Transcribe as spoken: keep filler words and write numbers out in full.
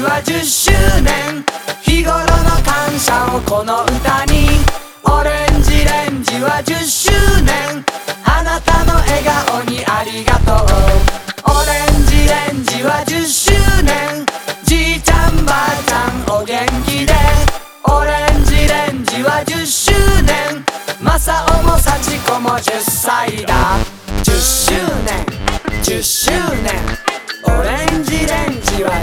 はじゅっしゅうねん、日頃の感謝をこの歌に。オレンジレンジはじゅっしゅうねん、あなたの笑顔にありがとう。オレンジレンジはじゅっしゅうねん、じいちゃんばあちゃんお元気で。オレンジレンジはじゅっしゅうねん、マサオもサチコもじゅっさいだ。じゅっしゅうねんじゅっしゅうねん、オレンジレンジは